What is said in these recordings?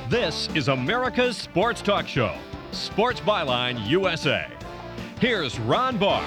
This is America's Sports Talk Show, Sports Byline USA. Here's Ron Barr.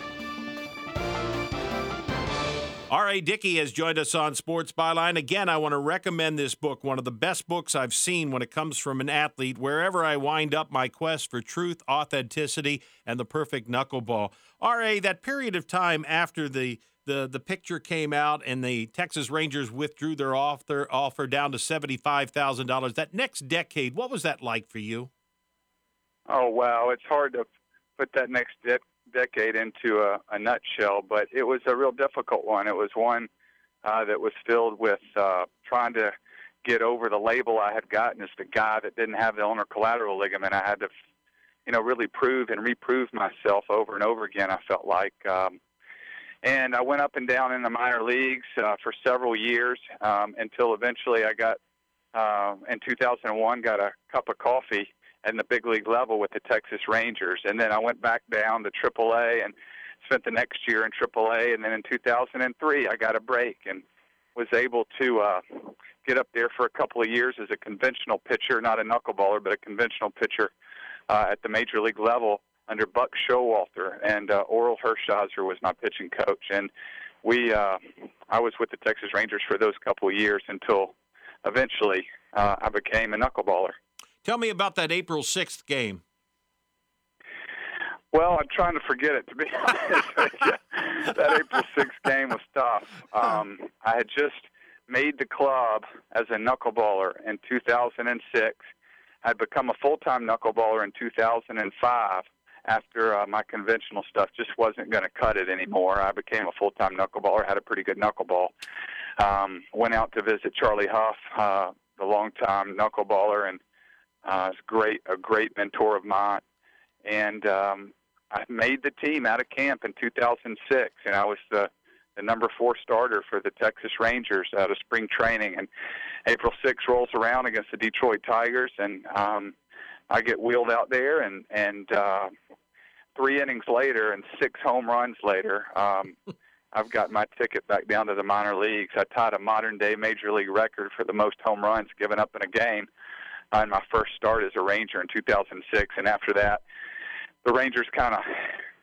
R.A. Dickey has joined us on Sports Byline. Again, I want to recommend this book, one of the best books I've seen when it comes from an athlete. Wherever I wind up, my quest for truth, authenticity, and the perfect knuckleball. R.A., that period of time after the picture came out and the Texas Rangers withdrew their offer down to $75,000, that next decade, what was that like for you? Oh, wow. It's hard to put that next decade into a nutshell, but it was a real difficult one. It was one that was filled with trying to get over the label I had gotten as the guy that didn't have the ulnar collateral ligament. I had to, really prove and reprove myself over and over again, I felt like. And I went up and down in the minor leagues for several years until eventually I got, in 2001, got a cup of coffee at the big league level with the Texas Rangers. And then I went back down to AAA and spent the next year in AAA. And then in 2003, I got a break and was able to get up there for a couple of years as a conventional pitcher, not a knuckleballer, but a conventional pitcher at the major league level under Buck Showalter, and Oral Hershiser was my pitching coach. And I was with the Texas Rangers for those couple of years until eventually I became a knuckleballer. Tell me about that April 6th game. Well, I'm trying to forget it, to be honest. That April 6th game was tough. I had just made the club as a knuckleballer in 2006. I'd become a full-time knuckleballer in 2005 after my conventional stuff just wasn't going to cut it anymore. I became a full-time knuckleballer, had a pretty good knuckleball. Went out to visit Charlie Huff, the longtime knuckleballer, and a great mentor of mine. And I made the team out of camp in 2006, and I was the number 4 starter for the Texas Rangers out of spring training. And April 6th rolls around against the Detroit Tigers, and I get wheeled out there, and 3 innings later and 6 home runs later, I've got my ticket back down to the minor leagues. I tied a modern-day major league record for the most home runs given up in a game in my first start as a Ranger in 2006. And after that, the Rangers kind of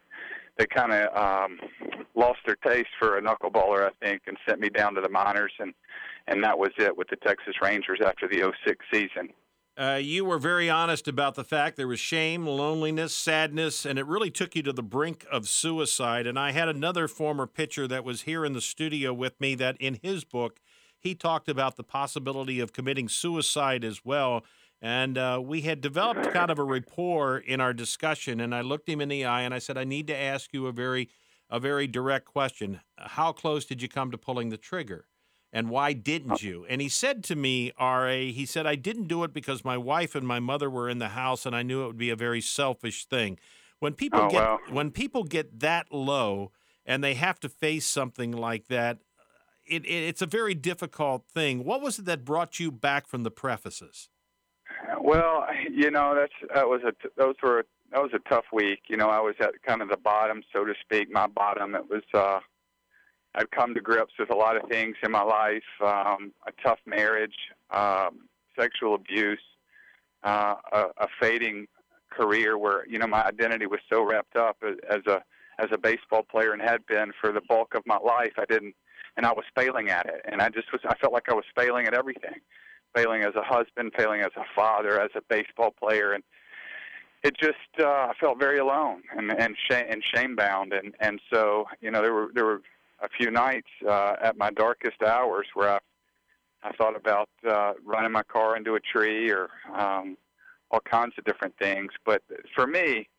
lost their taste for a knuckleballer, I think, and sent me down to the minors, and that was it with the Texas Rangers after the 06 season. You were very honest about the fact there was shame, loneliness, sadness, and it really took you to the brink of suicide. And I had another former pitcher that was here in the studio with me that in his book, he talked about the possibility of committing suicide as well. And we had developed kind of a rapport in our discussion, and I looked him in the eye and I said, I need to ask you a very direct question. How close did you come to pulling the trigger? And why didn't you? And he said to me, R.A., he said, I didn't do it because my wife and my mother were in the house, and I knew it would be a very selfish thing. When people get that low and they have to face something like that, it's a very difficult thing. What was it that brought you back from the prefaces? Well, that was a tough week. I was at kind of the bottom, so to speak. My bottom. It was. I'd come to grips with a lot of things in my life: a tough marriage, sexual abuse, a fading career where my identity was so wrapped up as a baseball player and had been for the bulk of my life. And I was failing at it, and I felt like I was failing at everything. Failing as a husband, failing as a father, as a baseball player, and it just I felt very alone and shame bound, and so there were a few nights at my darkest hours where I thought about running my car into a tree or all kinds of different things. But for me,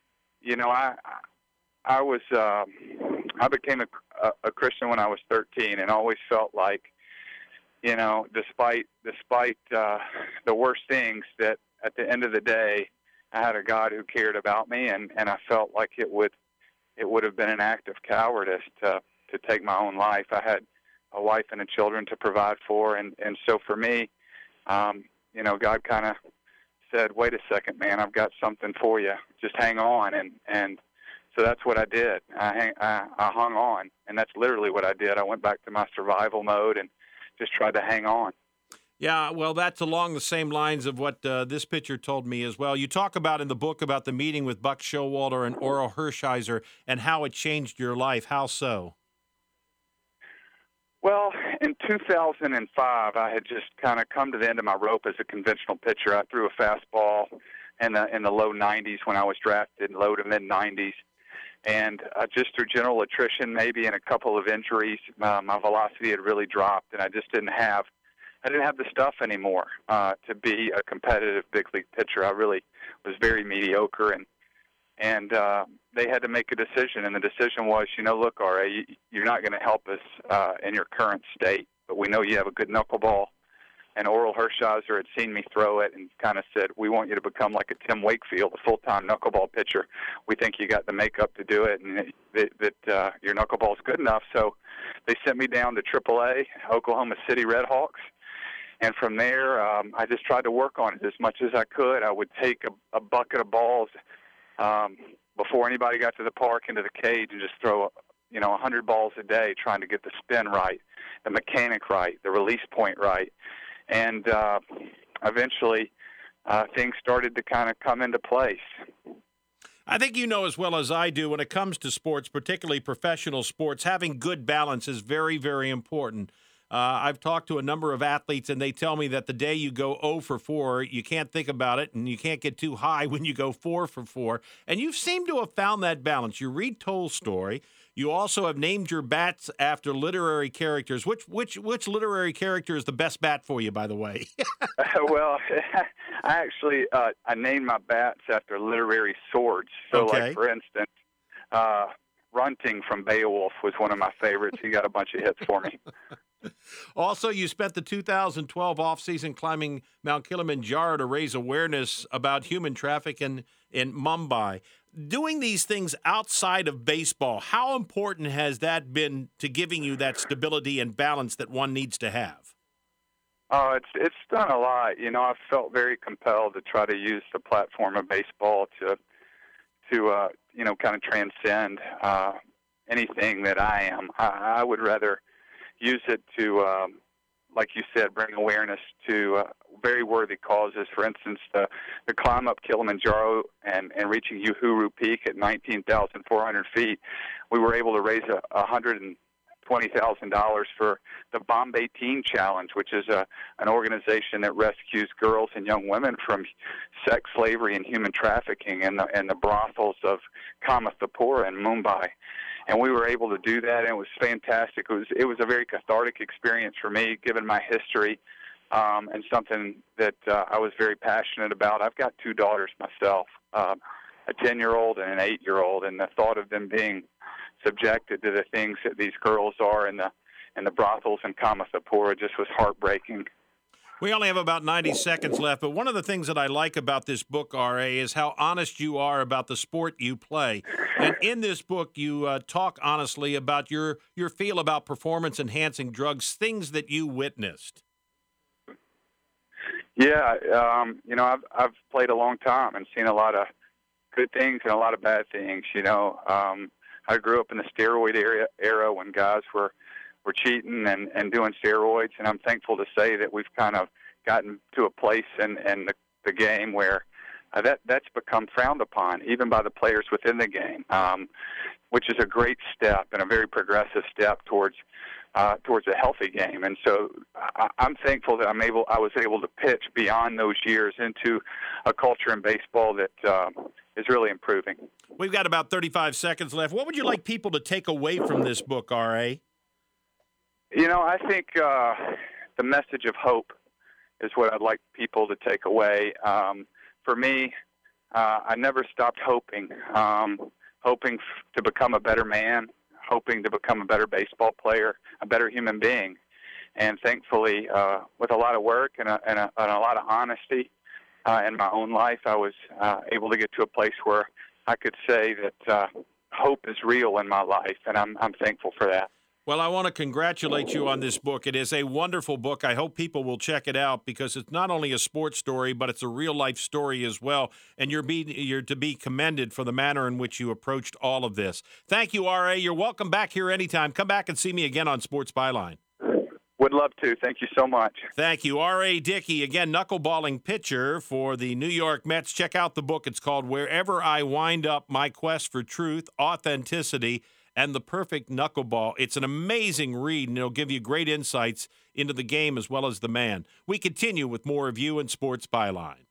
I became a Christian when I was 13, and always felt like, despite the worst things, that at the end of the day, I had a God who cared about me, and I felt like it would have been an act of cowardice to take my own life. I had a wife and children to provide for, and so for me, God kind of said, "Wait a second, man, I've got something for you. Just hang on," and so that's what I did. I hung on, and that's literally what I did. I went back to my survival mode and just tried to hang on. Yeah, well, that's along the same lines of what this pitcher told me as well. You talk about in the book about the meeting with Buck Showalter and Orel Hershiser and how it changed your life. How so? Well, in 2005, I had just kind of come to the end of my rope as a conventional pitcher. I threw a fastball in the low 90s when I was drafted, low to mid 90s. And just through general attrition, maybe and a couple of injuries, my velocity had really dropped, and I just didn't have the stuff anymore to be a competitive big league pitcher. I really was very mediocre, and they had to make a decision, and the decision was, look, R.A., you're not going to help us in your current state, but we know you have a good knuckleball. And Orel Hershiser had seen me throw it and kind of said, we want you to become like a Tim Wakefield, a full-time knuckleball pitcher. We think you got the makeup to do it, and that your knuckleball is good enough. So they sent me down to AAA, Oklahoma City Redhawks. And from there, I just tried to work on it as much as I could. I would take a bucket of balls before anybody got to the park into the cage and just throw 100 balls a day, trying to get the spin right, the mechanic right, the release point right. And eventually things started to kind of come into place. I think you know as well as I do, when it comes to sports, particularly professional sports, having good balance is very, very important. I've talked to a number of athletes, and they tell me that the day you go 0 for 4, you can't think about it, and you can't get too high when you go 4 for 4. And you seem to have found that balance. You read Tolstoy. You also have named your bats after literary characters. Which literary character is the best bat for you, by the way? Well, I actually I named my bats after literary swords. So, okay. Like, for instance, Runting from Beowulf was one of my favorites. He got a bunch of hits for me. Also, you spent the 2012 offseason climbing Mount Kilimanjaro to raise awareness about human trafficking in Mumbai. Doing these things outside of baseball, how important has that been to giving you that stability and balance that one needs to have? Oh, it's done a lot. I've felt very compelled to try to use the platform of baseball to kind of transcend anything that I am. I would rather use it to, like you said, bring awareness to very worthy causes. For instance, the climb up Kilimanjaro and reaching Uhuru Peak at 19,400 feet, we were able to raise $120,000 for the Bombay Teen Challenge, which is an organization that rescues girls and young women from sex slavery and human trafficking in the brothels of Kamathapura in Mumbai. And we were able to do that, and it was fantastic. It was a very cathartic experience for me, given my history, and something that I was very passionate about. I've got 2 daughters myself, a 10-year-old and an 8-year-old, and the thought of them being subjected to the things that these girls are in the brothels in Kamathapura just was heartbreaking. We only have about 90 seconds left, but one of the things that I like about this book, R.A., is how honest you are about the sport you play. And in this book, you talk honestly about your feel about performance-enhancing drugs, things that you witnessed. Yeah, I've played a long time and seen a lot of good things and a lot of bad things. I grew up in the steroid era when guys were cheating and doing steroids, and I'm thankful to say that we've kind of gotten to a place in the game where that's become frowned upon, even by the players within the game, which is a great step and a very progressive step towards a healthy game. And so I'm thankful that I was able to pitch beyond those years into a culture in baseball that is really improving. We've got about 35 seconds left. What would you like people to take away from this book, R.A.? I think the message of hope is what I'd like people to take away. For me, I never stopped hoping to become a better man, hoping to become a better baseball player, a better human being. And thankfully, with a lot of work and a lot of honesty in my own life, I was able to get to a place where I could say that hope is real in my life, and I'm thankful for that. Well, I want to congratulate you on this book. It is a wonderful book. I hope people will check it out because it's not only a sports story, but it's a real-life story as well. And you're to be commended for the manner in which you approached all of this. Thank you, R.A. You're welcome back here anytime. Come back and see me again on Sports Byline. Would love to. Thank you so much. Thank you. R.A. Dickey, again, knuckleballing pitcher for the New York Mets. Check out the book. It's called Wherever I Wind Up, My Quest for Truth, Authenticity, and the Perfect Knuckleball. It's an amazing read, and it'll give you great insights into the game as well as the man. We continue with more of you in Sports Byline.